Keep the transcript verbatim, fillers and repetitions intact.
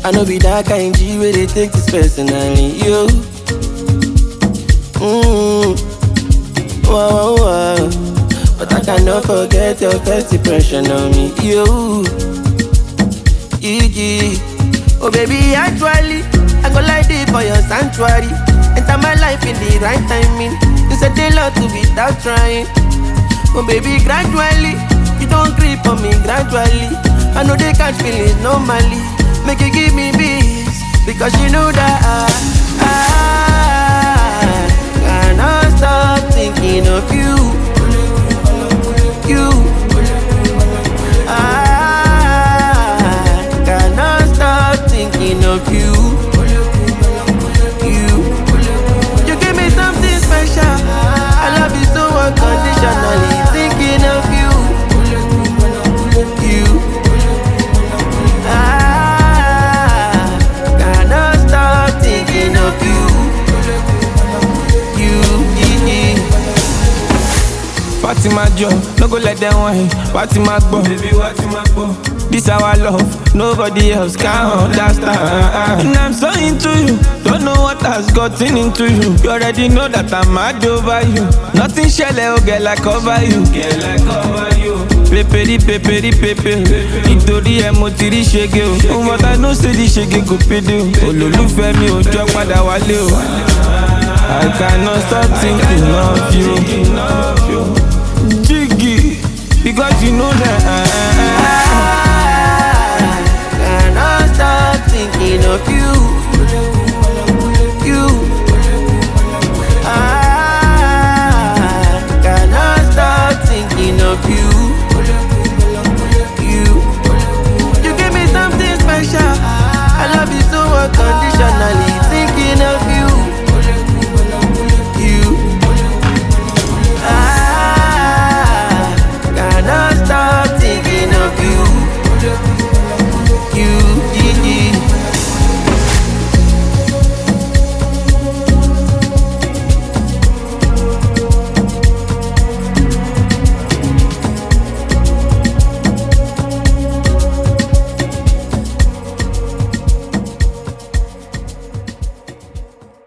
I know be that kind G where they take this personally, yo. Mmm, wow, wow, wow. But I cannot forget your first impression on me, yo. Iggy, oh baby, actually, I go like this for your sanctuary. Enter my life in the right timing. You said a lot to without trying. Oh baby, gradually, you don't creep on me gradually. I know they catch feelings normally. Make you give me peace, because you know that I, I cannot stop thinking of you. You, I cannot stop thinking of you. You, you give me something special. I love you so unconditionally. Thinking of you. You, I cannot stop thinking of you. You, Fatima Joe, no go let them wine. Fatima Bo, baby, Fatima Bo. This our love, nobody else can understand. And I'm so into you, don't know what has gotten into you. You already know that I'm mad over you. Nothing shall oh girl like cover you, girl like cover you. Pepe di pepe di pepe, nítorí ẹ mo ti rí ṣege o. But I know say the ṣege kò péde o. Olólùfẹ́ mi ò jọ padà wálé o. I cannot stop thinking of you. Jiggy, because you know that.